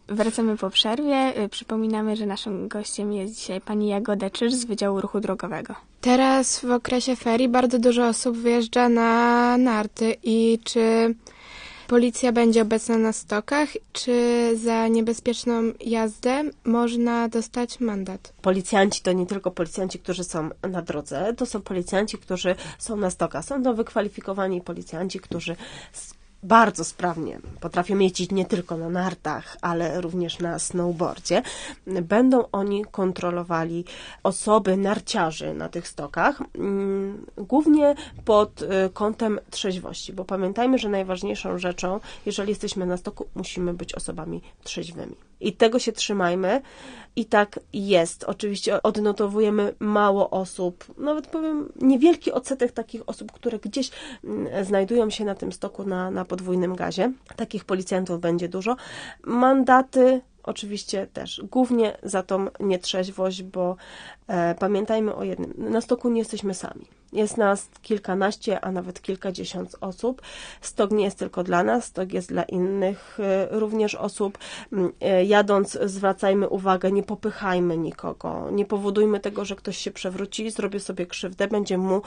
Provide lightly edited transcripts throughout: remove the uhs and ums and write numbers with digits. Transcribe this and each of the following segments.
Wracamy po przerwie. Przypominamy, że naszym gościem jest dzisiaj pani Jagoda Czyż z Wydziału Ruchu Drogowego. Teraz w okresie ferii bardzo dużo osób wyjeżdża na narty i czy policja będzie obecna na stokach, czy za niebezpieczną jazdę można dostać mandat? Policjanci to nie tylko policjanci, którzy są na drodze, to są policjanci, którzy są na stokach. Są to wykwalifikowani policjanci, którzy bardzo sprawnie potrafią jeździć nie tylko na nartach, ale również na snowboardzie. Będą oni kontrolowali osoby, narciarzy na tych stokach, głównie pod kątem trzeźwości, bo pamiętajmy, że najważniejszą rzeczą, jeżeli jesteśmy na stoku, musimy być osobami trzeźwymi. I tego się trzymajmy. I tak jest. Oczywiście odnotowujemy mało osób, nawet powiem niewielki odsetek takich osób, które gdzieś znajdują się na tym stoku na podwójnym gazie. Takich policjantów będzie dużo. Mandaty oczywiście też, głównie za tą nietrzeźwość, bo pamiętajmy o jednym, na stoku nie jesteśmy sami. Jest nas kilkanaście, a nawet kilkadziesiąt osób. Stok nie jest tylko dla nas, stok jest dla innych również osób. Jadąc zwracajmy uwagę, nie popychajmy nikogo, nie powodujmy tego, że ktoś się przewróci, zrobi sobie krzywdę, będzie mu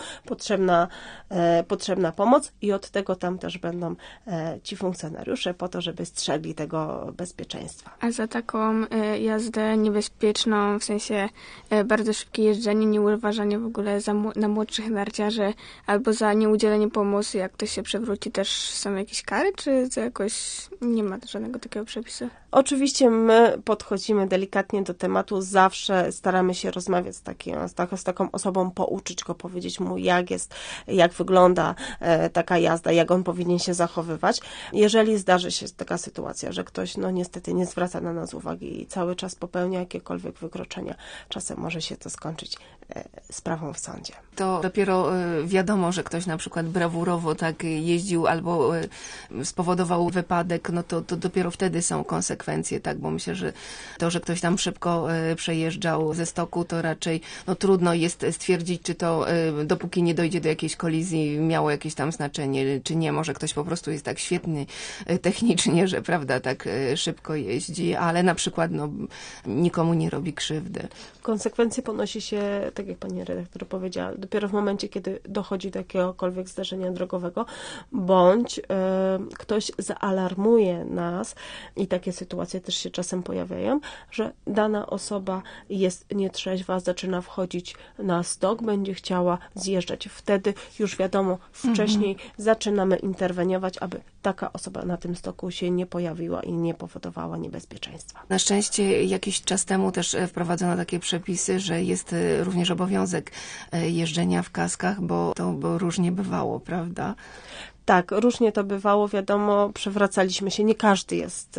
potrzebna pomoc i od tego tam też będą ci funkcjonariusze po to, żeby strzegli tego bezpieczeństwa. A za taką jazdę niebezpieczną, w sensie bardzo szybkie jeżdżenie, nieuważanie w ogóle na młodszych narciarzy albo za nieudzielenie pomocy, jak ktoś się przewróci, też są jakieś kary, czy to jakoś nie ma żadnego takiego przepisu? Oczywiście my podchodzimy delikatnie do tematu, zawsze staramy się rozmawiać z taką osobą, pouczyć go, powiedzieć mu jak wygląda taka jazda, jak on powinien się zachowywać. Jeżeli zdarzy się taka sytuacja, że ktoś niestety nie zwraca na nas uwagi i cały czas popełnia jakiekolwiek wykroczenia, czasem może się to skończyć sprawą w sądzie. To dopiero wiadomo, że ktoś na przykład brawurowo tak jeździł albo spowodował wypadek, no to dopiero wtedy są konsekwencje, tak, bo myślę, że to, że ktoś tam szybko przejeżdżał ze stoku, to raczej trudno jest stwierdzić, czy to dopóki nie dojdzie do jakiejś kolizji miało jakieś tam znaczenie, czy nie. Może ktoś po prostu jest tak świetny technicznie, że prawda, tak szybko jeździ, ale na przykład nikomu nie robi krzywdy. Konsekwencje ponosi się, tak jak pani redaktor powiedziała, dopiero w momencie, kiedy dochodzi do jakiegokolwiek zdarzenia drogowego, bądź ktoś zaalarmuje nas i takie sytuacje też się czasem pojawiają, że dana osoba jest nietrzeźwa, zaczyna wchodzić na stok, będzie chciała zjeżdżać. Wtedy już wiadomo, wcześniej zaczynamy interweniować, aby taka osoba na tym stoku się nie pojawiła i nie powodowała niebezpieczeństwa. Na szczęście jakiś czas temu też wprowadzono takie przepisy, że jest również obowiązek jeżdżenia w kaskach, bo różnie bywało, prawda? Tak, różnie to bywało, wiadomo, przewracaliśmy się. Nie każdy jest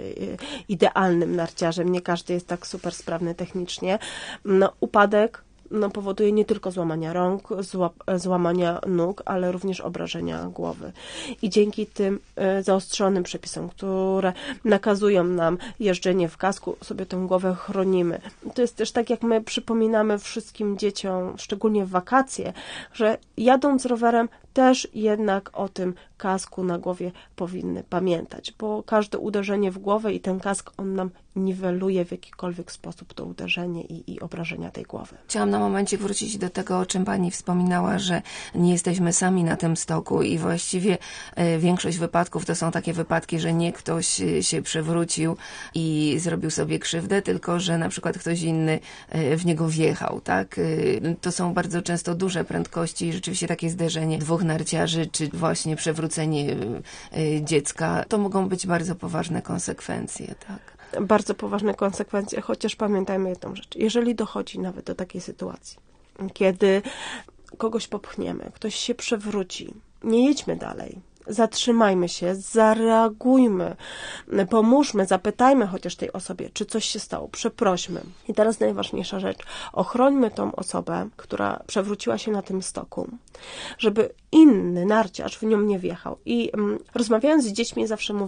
idealnym narciarzem, nie każdy jest tak super sprawny technicznie. Upadek powoduje nie tylko złamania rąk, złamania nóg, ale również obrażenia głowy. I dzięki tym zaostrzonym przepisom, które nakazują nam jeżdżenie w kasku, sobie tę głowę chronimy. To jest też tak, jak my przypominamy wszystkim dzieciom, szczególnie w wakacje, że jadąc rowerem też jednak o tym kasku na głowie powinny pamiętać, bo każde uderzenie w głowę i ten kask, on nam niweluje w jakikolwiek sposób to uderzenie i obrażenia tej głowy. Chciałam na momencie wrócić do tego, o czym pani wspominała, że nie jesteśmy sami na tym stoku i właściwie większość wypadków to są takie wypadki, że nie ktoś się przewrócił i zrobił sobie krzywdę, tylko że na przykład ktoś inny w niego wjechał, tak? To są bardzo często duże prędkości i rzeczywiście takie zderzenie dwóch narciarzy, czy właśnie przewrócenie dziecka, to mogą być bardzo poważne konsekwencje, tak? Bardzo poważne konsekwencje, chociaż pamiętajmy jedną rzecz. Jeżeli dochodzi nawet do takiej sytuacji, kiedy kogoś popchniemy, ktoś się przewróci, nie jedźmy dalej. Zatrzymajmy się, zareagujmy, pomóżmy, zapytajmy chociaż tej osobie, czy coś się stało, przeprośmy. I teraz najważniejsza rzecz, ochrońmy tą osobę, która przewróciła się na tym stoku, żeby inny narciarz w nią nie wjechał. I rozmawiając z dziećmi zawsze mówimy,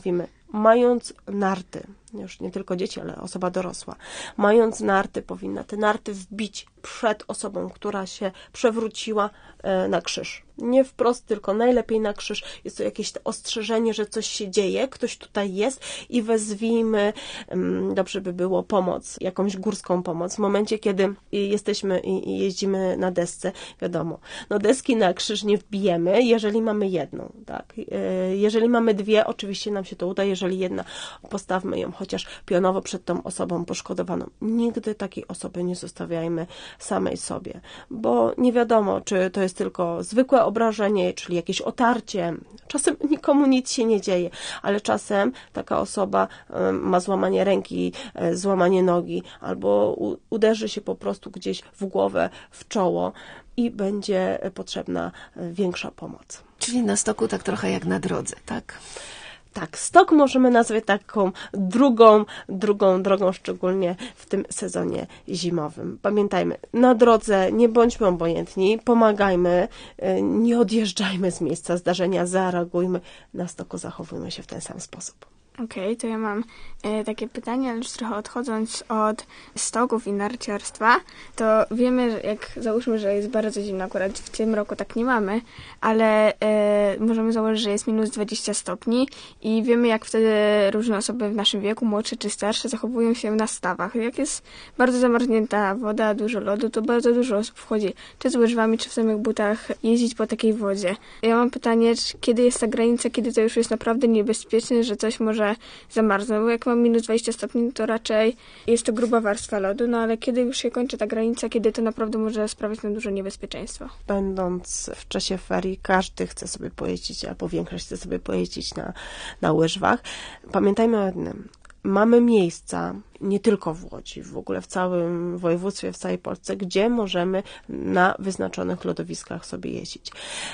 mając narty, już nie tylko dzieci, ale osoba dorosła, mając narty, powinna te narty wbić przed osobą, która się przewróciła na krzyż. Nie wprost, tylko najlepiej na krzyż. Jest to jakieś ostrzeżenie, że coś się dzieje, ktoś tutaj jest i wezwijmy, dobrze by było, pomoc, jakąś górską pomoc. W momencie, kiedy jesteśmy i jeździmy na desce, wiadomo, no deski na krzyż nie wbijemy, jeżeli mamy jedną, tak. Jeżeli mamy dwie, oczywiście nam się to uda, jeżeli jedna, postawmy ją chociaż pionowo przed tą osobą poszkodowaną. Nigdy takiej osoby nie zostawiajmy samej sobie, bo nie wiadomo, czy to jest tylko zwykłe obrażenie, czyli jakieś otarcie. Czasem nikomu nic się nie dzieje, ale czasem taka osoba ma złamanie ręki, złamanie nogi, albo uderzy się po prostu gdzieś w głowę, w czoło i będzie potrzebna większa pomoc. Czyli na stoku tak trochę jak na drodze, tak? Tak, stok możemy nazwać taką drugą drogą, szczególnie w tym sezonie zimowym. Pamiętajmy, na drodze nie bądźmy obojętni, pomagajmy, nie odjeżdżajmy z miejsca zdarzenia, zareagujmy, na stoku zachowujmy się w ten sam sposób. Okej, to ja mam takie pytanie, ale już trochę odchodząc od stoków i narciarstwa, to wiemy, że jak załóżmy, że jest bardzo zimno, akurat w tym roku tak nie mamy, ale możemy założyć, że jest minus 20 stopni i wiemy, jak wtedy różne osoby w naszym wieku, młodsze czy starsze, zachowują się na stawach. Jak jest bardzo zamarznięta woda, dużo lodu, to bardzo dużo osób wchodzi, czy z łyżwami, czy w samych butach, jeździć po takiej wodzie. Ja mam pytanie, kiedy jest ta granica, kiedy to już jest naprawdę niebezpieczne, że coś może zamarznąć, bo jak mam minus 20 stopni, to raczej jest to gruba warstwa lodu, no ale kiedy już się kończy ta granica, kiedy to naprawdę może sprawiać nam duże niebezpieczeństwo. Będąc w czasie ferii, każdy chce sobie pojeździć, albo większość chce sobie pojeździć na łyżwach. Pamiętajmy o jednym. Mamy miejsca, nie tylko w Łodzi, w ogóle w całym województwie, w całej Polsce, gdzie możemy na wyznaczonych lodowiskach sobie jeździć.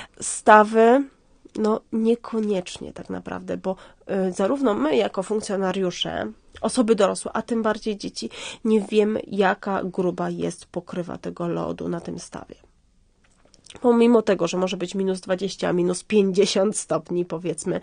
Stawy, no niekoniecznie tak naprawdę, bo zarówno my jako funkcjonariusze, osoby dorosłe, a tym bardziej dzieci, nie wiemy, jaka gruba jest pokrywa tego lodu na tym stawie. Pomimo tego, że może być minus 20, minus 50 stopni, powiedzmy,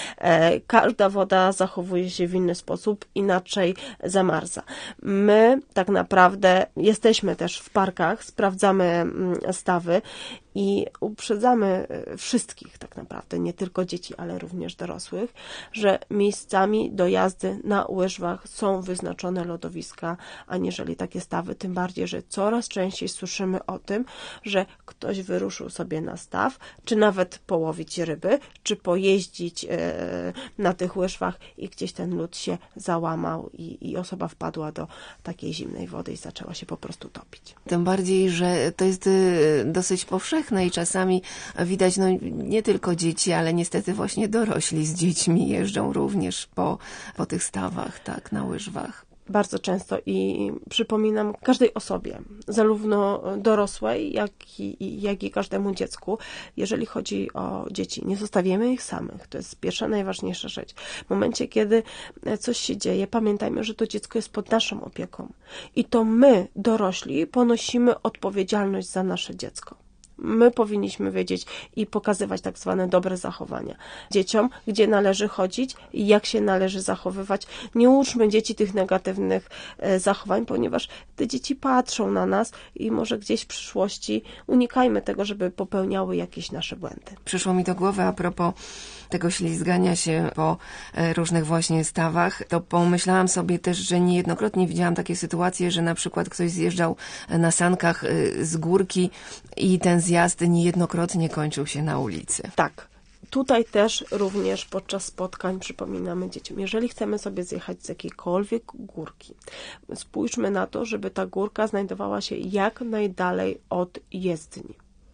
każda woda zachowuje się w inny sposób, inaczej zamarza. My tak naprawdę jesteśmy też w parkach, sprawdzamy stawy i uprzedzamy wszystkich tak naprawdę, nie tylko dzieci, ale również dorosłych, że miejscami do jazdy na łyżwach są wyznaczone lodowiska, aniżeli takie stawy, tym bardziej, że coraz częściej słyszymy o tym, że ktoś wyruszył sobie na staw, czy nawet połowić ryby, czy pojeździć na tych łyżwach i gdzieś ten lód się załamał i osoba wpadła do takiej zimnej wody i zaczęła się po prostu topić. Tym bardziej, że to jest dosyć powszechne i czasami widać, no nie tylko dzieci, ale niestety właśnie dorośli z dziećmi jeżdżą również po tych stawach, tak, na łyżwach. Bardzo często i przypominam każdej osobie, zarówno dorosłej, jak i każdemu dziecku, jeżeli chodzi o dzieci. Nie zostawiamy ich samych. To jest pierwsza, najważniejsza rzecz. W momencie, kiedy coś się dzieje, pamiętajmy, że to dziecko jest pod naszą opieką. I to my, dorośli, ponosimy odpowiedzialność za nasze dziecko. My powinniśmy wiedzieć i pokazywać tak zwane dobre zachowania dzieciom, gdzie należy chodzić i jak się należy zachowywać. Nie uczmy dzieci tych negatywnych zachowań, ponieważ te dzieci patrzą na nas i może gdzieś w przyszłości unikajmy tego, żeby popełniały jakieś nasze błędy. Przyszło mi do głowy a propos tego ślizgania się po różnych właśnie stawach, to pomyślałam sobie też, że niejednokrotnie widziałam takie sytuacje, że na przykład ktoś zjeżdżał na sankach z górki i ten zjazd niejednokrotnie kończył się na ulicy. Tak. Tutaj też również podczas spotkań przypominamy dzieciom, jeżeli chcemy sobie zjechać z jakiejkolwiek górki, spójrzmy na to, żeby ta górka znajdowała się jak najdalej od jezdni.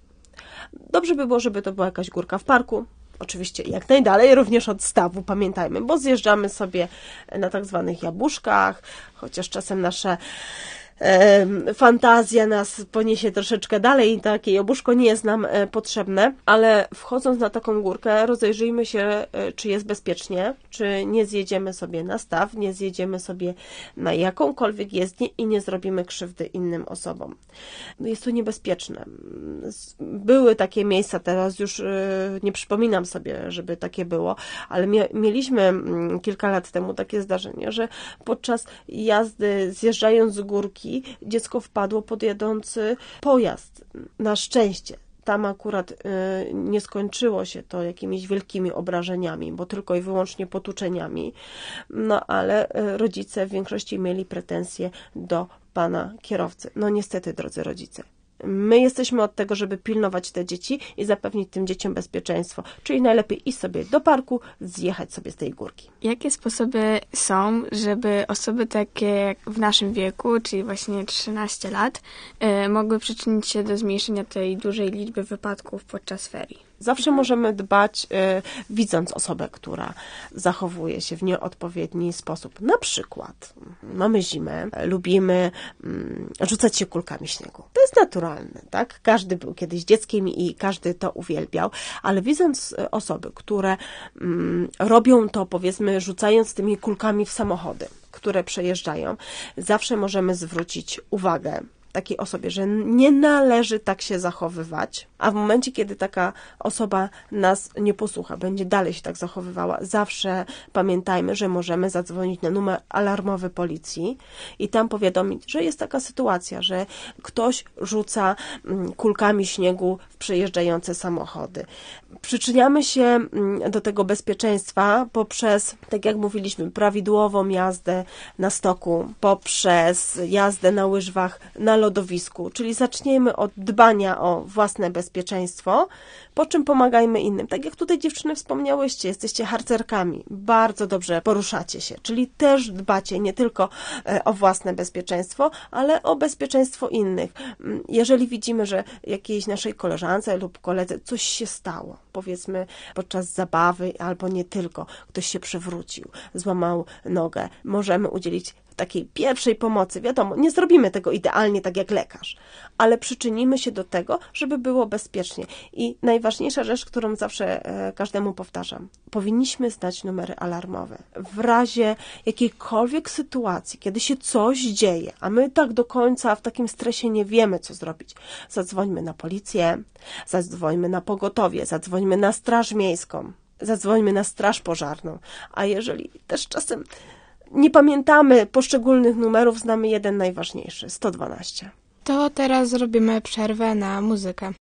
Dobrze by było, żeby to była jakaś górka w parku, oczywiście jak najdalej, również od stawu, pamiętajmy, bo zjeżdżamy sobie na tak zwanych jabłuszkach, chociaż czasem nasze fantazja nas poniesie troszeczkę dalej i takie jabłuszko nie jest nam potrzebne, ale wchodząc na taką górkę, rozejrzyjmy się, czy jest bezpiecznie, czy nie zjedziemy sobie na staw, nie zjedziemy sobie na jakąkolwiek jezdnię i nie zrobimy krzywdy innym osobom. Jest to niebezpieczne. Były takie miejsca, teraz już nie przypominam sobie, żeby takie było, ale mieliśmy kilka lat temu takie zdarzenie, że podczas jazdy, zjeżdżając z górki, dziecko wpadło pod jadący pojazd. Na szczęście. Tam akurat nie skończyło się to jakimiś wielkimi obrażeniami, bo tylko i wyłącznie potłuczeniami. No ale rodzice w większości mieli pretensje do pana kierowcy. No niestety, drodzy rodzice. My jesteśmy od tego, żeby pilnować te dzieci i zapewnić tym dzieciom bezpieczeństwo. Czyli najlepiej iść sobie do parku, zjechać sobie z tej górki. Jakie sposoby są, żeby osoby takie jak w naszym wieku, czyli właśnie 13 lat, mogły przyczynić się do zmniejszenia tej dużej liczby wypadków podczas ferii? Zawsze możemy dbać, widząc osobę, która zachowuje się w nieodpowiedni sposób. Na przykład mamy zimę, lubimy rzucać się kulkami śniegu. To jest naturalne, tak? Każdy był kiedyś dzieckiem i każdy to uwielbiał, ale widząc osoby, które robią to, powiedzmy, rzucając tymi kulkami w samochody, które przejeżdżają, zawsze możemy zwrócić uwagę takiej osobie, że nie należy tak się zachowywać, a w momencie, kiedy taka osoba nas nie posłucha, będzie dalej się tak zachowywała, zawsze pamiętajmy, że możemy zadzwonić na numer alarmowy policji i tam powiadomić, że jest taka sytuacja, że ktoś rzuca kulkami śniegu w przejeżdżające samochody. Przyczyniamy się do tego bezpieczeństwa poprzez, tak jak mówiliśmy, prawidłową jazdę na stoku, poprzez jazdę na łyżwach, na lodowisku, czyli zaczniemy od dbania o własne bezpieczeństwo, po czym pomagajmy innym. Tak jak tutaj dziewczyny wspomniałyście, jesteście harcerkami, bardzo dobrze poruszacie się, czyli też dbacie nie tylko o własne bezpieczeństwo, ale o bezpieczeństwo innych. Jeżeli widzimy, że jakiejś naszej koleżance lub koledze coś się stało, powiedzmy podczas zabawy albo nie tylko, ktoś się przewrócił, złamał nogę, możemy udzielić takiej pierwszej pomocy. Wiadomo, nie zrobimy tego idealnie tak jak lekarz, ale przyczynimy się do tego, żeby było bezpiecznie. I najważniejsza rzecz, którą zawsze każdemu powtarzam, powinniśmy znać numery alarmowe. W razie jakiejkolwiek sytuacji, kiedy się coś dzieje, a my tak do końca w takim stresie nie wiemy, co zrobić, zadzwońmy na policję, zadzwońmy na pogotowie, zadzwońmy na straż miejską, zadzwońmy na straż pożarną, a jeżeli też czasem nie pamiętamy poszczególnych numerów, znamy jeden najważniejszy, 112. To teraz zrobimy przerwę na muzykę.